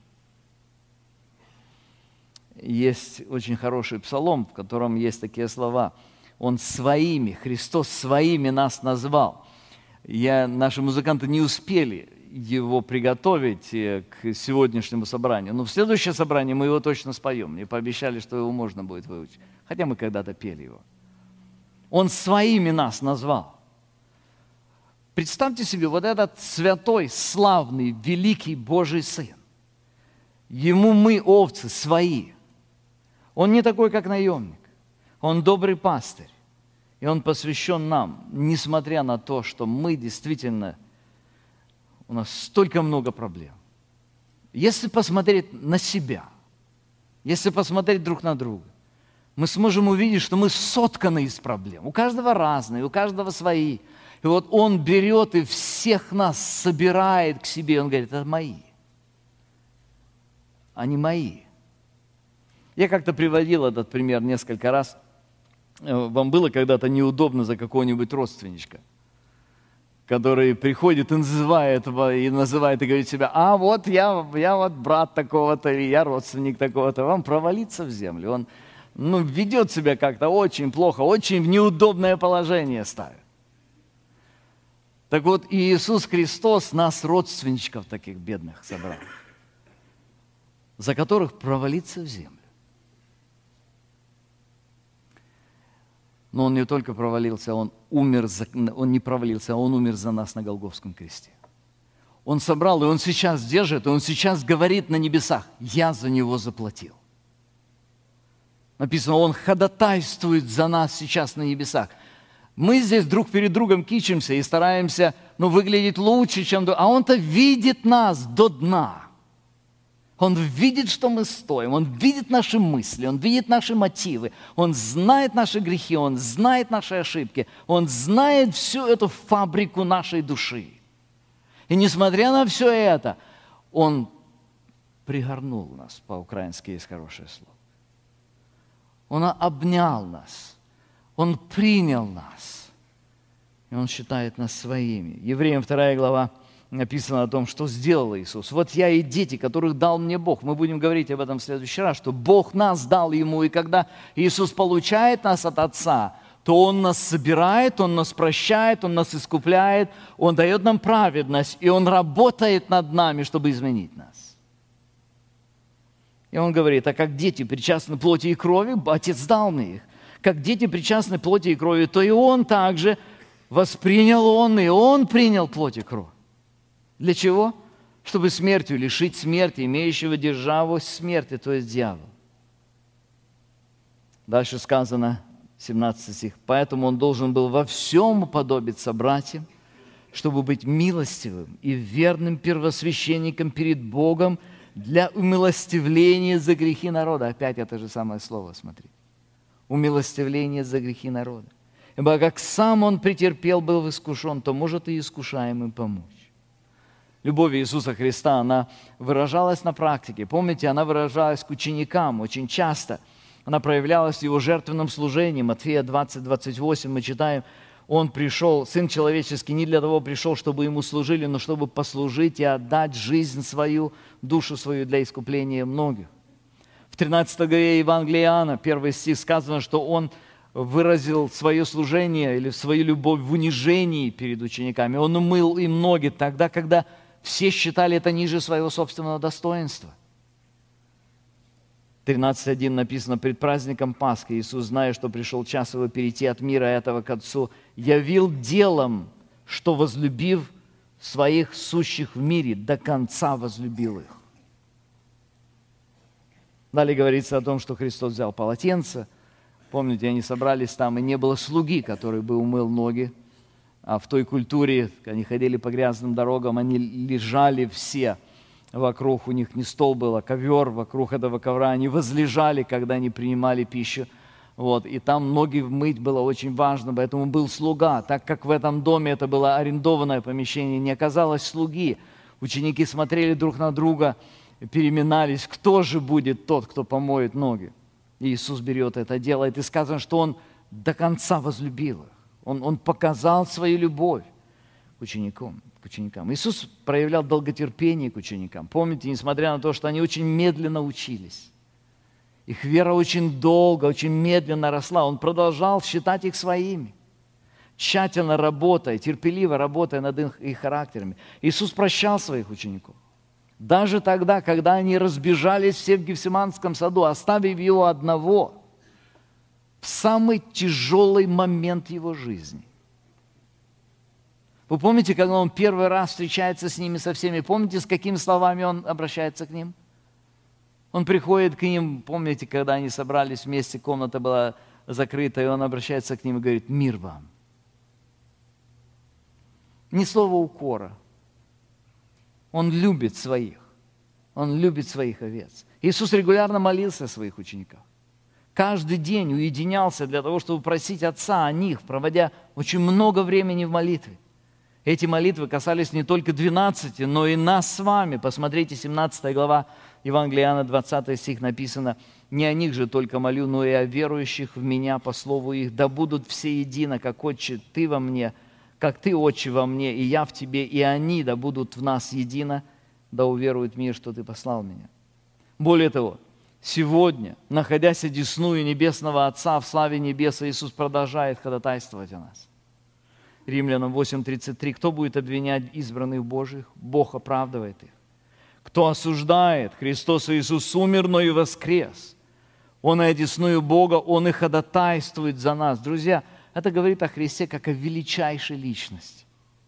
S1: Есть очень хороший псалом, в котором есть такие слова. Он своими, Христос своими нас назвал. Наши музыканты не успели его приготовить к сегодняшнему собранию. Но в следующее собрание мы его точно споем. Мне пообещали, что его можно будет выучить. Хотя мы когда-то пели его. Он своими нас назвал. Представьте себе, вот этот святой, славный, великий Божий Сын. Ему мы, овцы, свои. Он не такой, как наемник. Он добрый пастырь. И Он посвящен нам, несмотря на то, что мы действительно... У нас столько много проблем. Если посмотреть на себя, если посмотреть друг на друга, мы сможем увидеть, что мы сотканы из проблем. У каждого разные, у каждого свои. И вот Он берет и всех нас собирает к себе. Он говорит, это мои. Они мои. Я как-то приводил этот пример несколько раз. Вам было когда-то неудобно за какого-нибудь родственничка, который приходит и называет и говорит себя, а вот я вот брат такого-то, или я родственник такого-то, вам провалиться в землю. Он ведет себя как-то очень плохо, очень в неудобное положение ставит. Так вот, Иисус Христос нас, родственничков таких бедных, собрал, за которых провалиться в землю. Но Он не только провалился, Он не провалился, а Он умер за нас на Голгофском кресте. Он собрал, и Он сейчас держит, и Он сейчас говорит на небесах, я за Него заплатил. Написано, Он ходатайствует за нас сейчас на небесах. Мы здесь друг перед другом кичимся и стараемся выглядеть лучше, чем... А Он-то видит нас до дна. Он видит, что мы стоим, Он видит наши мысли, Он видит наши мотивы, Он знает наши грехи, Он знает наши ошибки, Он знает всю эту фабрику нашей души. И несмотря на все это, Он пригорнул нас, по-украински есть хорошее слово. Он обнял нас, Он принял нас, и Он считает нас своими. Евреям 2 глава написано о том, что сделал Иисус. Вот я и дети, которых дал мне Бог. Мы будем говорить об этом в следующий раз, что Бог нас дал Ему, и когда Иисус получает нас от Отца, то Он нас собирает, Он нас прощает, Он нас искупляет, Он дает нам праведность, и Он работает над нами, чтобы изменить нас. И Он говорит, а как дети причастны плоти и крови, Отец дал мне их. Как дети причастны плоти и крови, то и Он также воспринял и Он принял плоть и кровь. Для чего? Чтобы смертью лишить смерти, имеющего державу смерти, то есть дьявол. Дальше сказано, 17 стих. Поэтому Он должен был во всем уподобиться братьям, чтобы быть милостивым и верным первосвященником перед Богом для умилостивления за грехи народа. Опять это же самое слово, смотри. Умилостивление за грехи народа. Ибо как сам Он претерпел, был искушен, то может и искушаемым помочь. Любовь Иисуса Христа, она выражалась на практике. Помните, она выражалась к ученикам очень часто. Она проявлялась в Его жертвенном служении. Матфея 20:28 мы читаем, Он пришел, Сын Человеческий, не для того пришел, чтобы Ему служили, но чтобы послужить и отдать жизнь свою, душу свою для искупления многих. В 13 главе Евангелия Иоанна, 1 стих, сказано, что Он выразил свое служение или свою любовь в унижении перед учениками. Он умыл им ноги тогда, когда все считали это ниже своего собственного достоинства. 13:1 написано, пред праздником Пасхи Иисус, зная, что пришел час Его перейти от мира этого к Отцу, явил делом, что, возлюбив своих сущих в мире, до конца возлюбил их. Далее говорится о том, что Христос взял полотенце. Помните, они собрались там, и не было слуги, который бы умыл ноги. А в той культуре, они ходили по грязным дорогам, они лежали все вокруг, у них не стол был, а ковер вокруг этого ковра. Они возлежали, когда они принимали пищу. И там ноги мыть было очень важно, поэтому был слуга. Так как в этом доме это было арендованное помещение, не оказалось слуги. Ученики смотрели друг на друга, переминались, кто же будет тот, кто помоет ноги. И Иисус берет это, делает, и сказано, что Он до конца возлюбил их. Он показал свою любовь к ученикам. Иисус проявлял долготерпение к ученикам. Помните, несмотря на то, что они очень медленно учились, их вера очень долго, очень медленно росла, Он продолжал считать их своими, тщательно работая, терпеливо работая над их характерами. Иисус прощал своих учеников. Даже тогда, когда они разбежались все в Гефсиманском саду, оставив Его одного, в самый тяжелый момент Его жизни. Вы помните, когда Он первый раз встречается с ними, со всеми, помните, с какими словами Он обращается к ним? Он приходит к ним, помните, когда они собрались вместе, комната была закрыта, и Он обращается к ним и говорит: «Мир вам». Ни слова укора. Он любит своих. Он любит своих овец. Иисус регулярно молился о своих учениках. каждый день уединялся для того, чтобы просить Отца о них, проводя очень много времени в молитве. Эти молитвы касались не только 12, но и нас с вами. Посмотрите, 17 глава Евангелия Иоанна, 20 стих написано: «Не о них же только молю, но и о верующих в Меня по слову их. Да будут все едино, как Отче, Ты во Мне, как Ты, Отче, во Мне, и Я в Тебе, и они да будут в нас едино, да уверует мир, что Ты послал Меня». Более того, сегодня, находясь одесную Небесного Отца в славе небес, Иисус продолжает ходатайствовать о нас. Римлянам 8:33. «Кто будет обвинять избранных Божьих? Бог оправдывает их. Кто осуждает? Христос Иисус умер, но и воскрес. Он и одесную Бога, Он и ходатайствует за нас». Друзья, это говорит о Христе как о величайшей личности.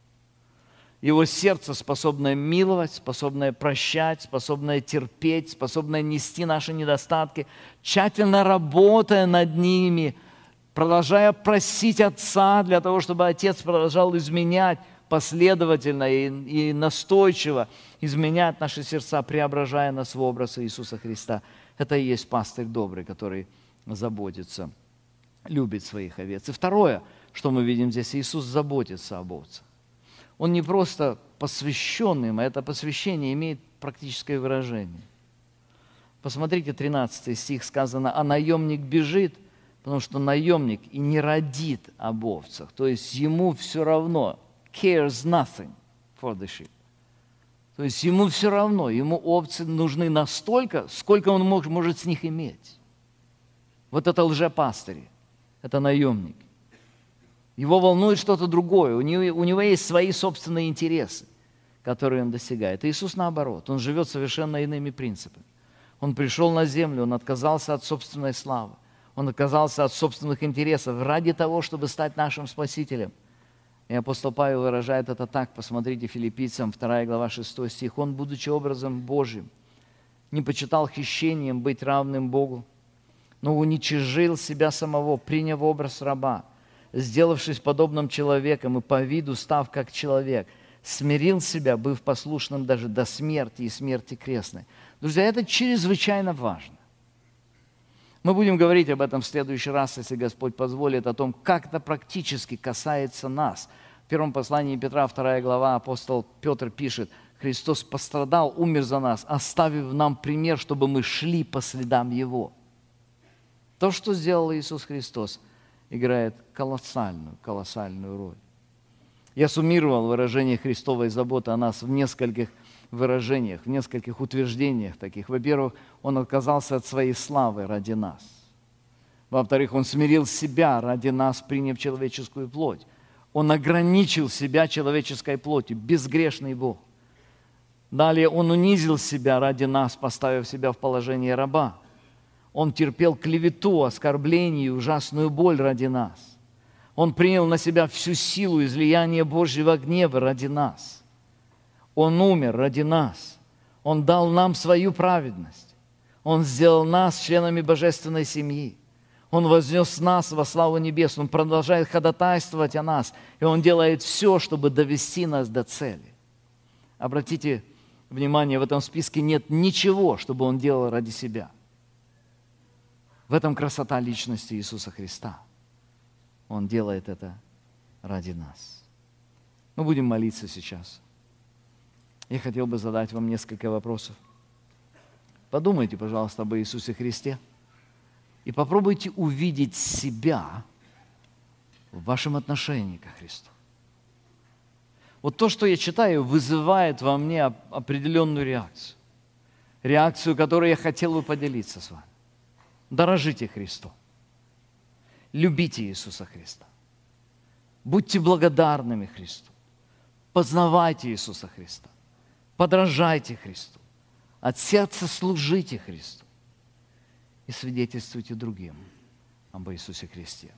S1: Его сердце, способное миловать, способное прощать, способное терпеть, способное нести наши недостатки, тщательно работая над ними, продолжая просить Отца для того, чтобы Отец продолжал изменять последовательно и настойчиво, изменять наши сердца, преображая нас в образ Иисуса Христа. Это и есть пастырь добрый, который заботится, любит своих овец. И второе, что мы видим здесь: Иисус заботится об овцах. Он не просто посвященный им, а это посвящение имеет практическое выражение. Посмотрите, 13 стих сказано: «А наемник бежит, потому что наемник и не родит об овцах». То есть ему все равно, cares nothing for the sheep. То есть ему все равно, ему овцы нужны настолько, сколько он может с них иметь. Вот это лжепастыри, это наемники. Его волнует что-то другое, у него есть свои собственные интересы, которые он достигает. Иисус наоборот, он живет совершенно иными принципами. Он пришел на землю, он отказался от собственной славы, он отказался от собственных интересов ради того, чтобы стать нашим Спасителем. И апостол Павел выражает это так, посмотрите, Филиппийцам 2 глава 6 стих. «Он, будучи образом Божьим, не почитал хищением быть равным Богу, но уничижил себя самого, приняв образ раба, сделавшись подобным человеком и по виду став как человек, смирил себя, быв послушным даже до смерти и смерти крестной». Друзья, это чрезвычайно важно. Мы будем говорить об этом в следующий раз, если Господь позволит, о том, как это практически касается нас. В первом послании Петра, 2 глава, апостол Петр пишет: «Христос пострадал, умер за нас, оставив нам пример, чтобы мы шли по следам Его». То, что сделал Иисус Христос, играет колоссальную роль. Я суммировал выражение Христовой заботы о нас в нескольких выражениях, в нескольких утверждениях таких. Во-первых, Он отказался от своей славы ради нас. Во-вторых, Он смирил себя ради нас, приняв человеческую плоть. Он ограничил себя человеческой плотью, безгрешный Бог. Далее, Он унизил себя ради нас, поставив себя в положение раба. Он терпел клевету, оскорбление и ужасную боль ради нас. Он принял на себя всю силу излияния Божьего гнева ради нас. Он умер ради нас. Он дал нам свою праведность. Он сделал нас членами божественной семьи. Он вознес нас во славу небес. Он продолжает ходатайствовать о нас. И Он делает все, чтобы довести нас до цели. Обратите внимание, в этом списке нет ничего, чтобы Он делал ради себя. В этом красота личности Иисуса Христа. Он делает это ради нас. Мы будем молиться сейчас. Я хотел бы задать вам несколько вопросов. Подумайте, пожалуйста, об Иисусе Христе и попробуйте увидеть себя в вашем отношении ко Христу. Вот то, что я читаю, вызывает во мне определенную реакцию. Реакцию, которой я хотел бы поделиться с вами. Дорожите Христу. Любите Иисуса Христа. Будьте благодарными Христу. Познавайте Иисуса Христа. Подражайте Христу. От сердца служите Христу. И свидетельствуйте другим об Иисусе Христе.